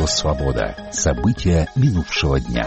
«Свобода». События минувшего дня.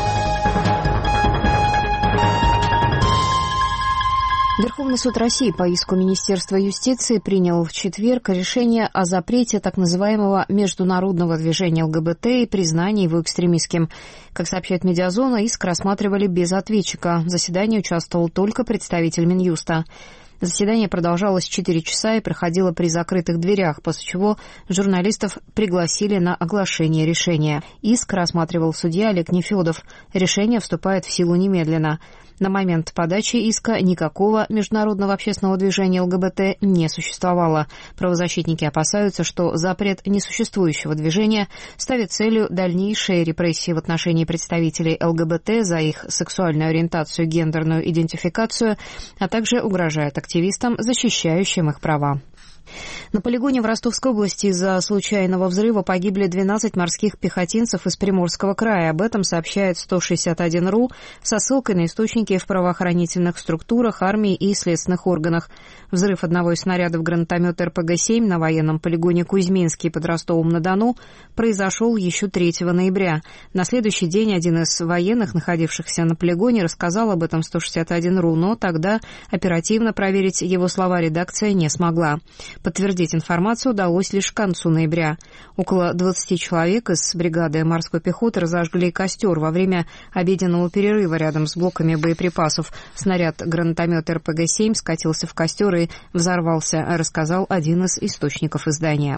Верховный суд России по иску Министерства юстиции принял в четверг решение о запрете так называемого международного движения ЛГБТ и признании его экстремистским. Как сообщает «Медиазона», иск рассматривали без ответчика. В заседании участвовал только представитель Минюста. Заседание продолжалось 4 часа и проходило при закрытых дверях, после чего журналистов пригласили на оглашение решения. Иск рассматривал судья Олег Нефёдов. Решение вступает в силу немедленно. На момент подачи иска никакого международного общественного движения ЛГБТ не существовало. Правозащитники опасаются, что запрет несуществующего движения ставит целью дальнейшие репрессии в отношении представителей ЛГБТ за их сексуальную ориентацию, гендерную идентификацию, а также угрожает активистам, защищающим их права. На полигоне в Ростовской области из-за случайного взрыва погибли 12 морских пехотинцев из Приморского края. Об этом сообщает 161.ru со ссылкой на источники в правоохранительных структурах, армии и следственных органах. Взрыв одного из снарядов гранатомета РПГ-7 на военном полигоне Кузьминский под Ростовом-на-Дону произошел еще 3 ноября. На следующий день один из военных, находившихся на полигоне, рассказал об этом 161.ru, но тогда оперативно проверить его слова редакция не смогла. Подтвердить информацию удалось лишь к концу ноября. Около 20 человек из бригады морской пехоты разожгли костер во время обеденного перерыва рядом с блоками боеприпасов. Снаряд гранатомета РПГ-7 скатился в костер и взорвался, рассказал один из источников издания.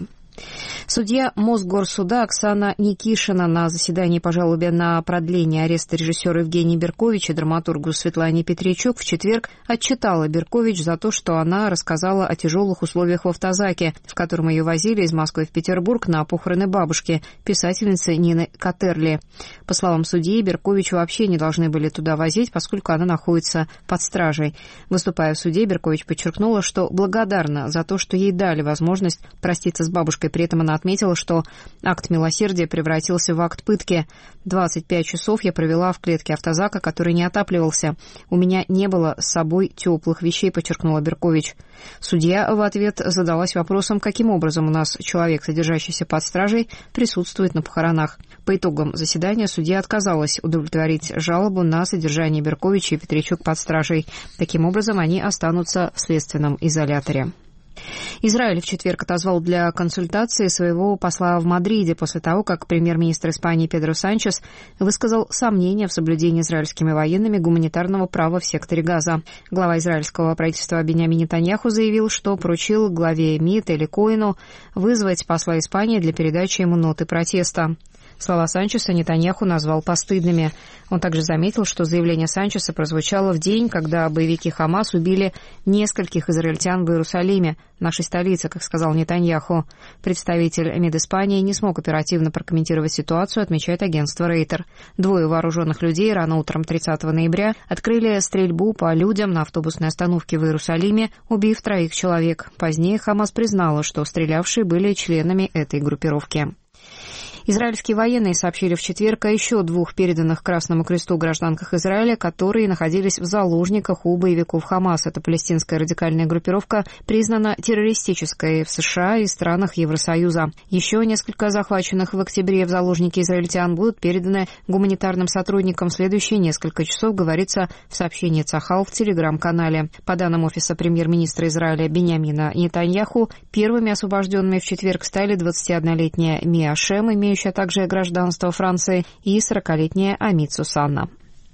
Судья Мосгорсуда Оксана Никишина на заседании по жалобе на продление ареста режиссера Евгения Беркович и драматургу Светлане Петричук в четверг отчитала Беркович за то, что она рассказала о тяжелых условиях в автозаке, в котором ее возили из Москвы в Петербург на похороны бабушки, писательницы Нины Катерли. По словам судьи, Беркович вообще не должны были туда возить, поскольку она находится под стражей. Выступая в суде, Беркович подчеркнула, что благодарна за то, что ей дали возможность проститься с бабушкой. При этом она отметила, что акт милосердия превратился в акт пытки. 25 часов я провела в клетке автозака, который не отапливался. У меня не было с собой теплых вещей, подчеркнула Беркович. Судья в ответ задалась вопросом, каким образом у нас человек, содержащийся под стражей, присутствует на похоронах. По итогам заседания судья отказалась удовлетворить жалобу на содержание Берковича и Петричук под стражей. Таким образом, они останутся в следственном изоляторе. Израиль в четверг отозвал для консультации своего посла в Мадриде после того, как премьер-министр Испании Педро Санчес высказал сомнения в соблюдении израильскими военными гуманитарного права в секторе Газа. Глава израильского правительства Биньямин Нетаньяху заявил, что поручил главе МИД Эли Коэну вызвать посла Испании для передачи ему ноты протеста. Слова Санчеса Нетаньяху назвал постыдными. Он также заметил, что заявление Санчеса прозвучало в день, когда боевики Хамас убили нескольких израильтян в Иерусалиме, нашей столице, как сказал Нетаньяху. Представитель МИД Испании не смог оперативно прокомментировать ситуацию, отмечает агентство Рейтер. 2 вооруженных людей рано утром 30 ноября открыли стрельбу по людям на автобусной остановке в Иерусалиме, убив 3 человек. Позднее Хамас признала, что стрелявшие были членами этой группировки. Израильские военные сообщили в четверг о еще 2 переданных Красному Кресту гражданках Израиля, которые находились в заложниках у боевиков Хамас. Эта палестинская радикальная группировка признана террористической в США и странах Евросоюза. Еще несколько захваченных в октябре в заложники израильтян будут переданы гуманитарным сотрудникам в следующие несколько часов, говорится в сообщении Цахал в телеграм-канале. По данным офиса премьер-министра Израиля Биньямина Нетаньяху, первыми освобожденными в четверг стали 21-летняя Мия Шем, имеющая также гражданство Франции, и 40-летняя Амит Сусанна.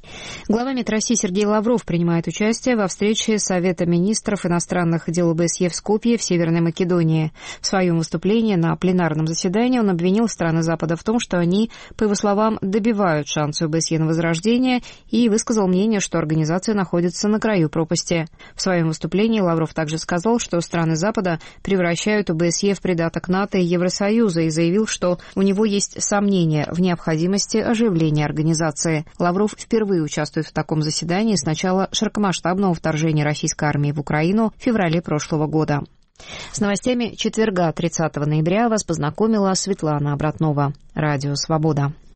Глава МИД России Сергей Лавров принимает участие во встрече Совета министров иностранных дел ОБСЕ в Скопье в Северной Македонии. В своем выступлении на пленарном заседании он обвинил страны Запада в том, что они, по его словам, добивают шансы ОБСЕ на возрождение, и высказал мнение, что организация находится на краю пропасти. В своем выступлении Лавров также сказал, что страны Запада превращают ОБСЕ в придаток НАТО и Евросоюза, и заявил, что у него есть сомнения в необходимости оживления организации. Лавров впервые участвует в таком заседании с начала широкомасштабного вторжения российской армии в Украину в феврале прошлого года. С новостями четверга, 30 ноября, вас познакомила Светлана Обратнова. Радио «Свобода».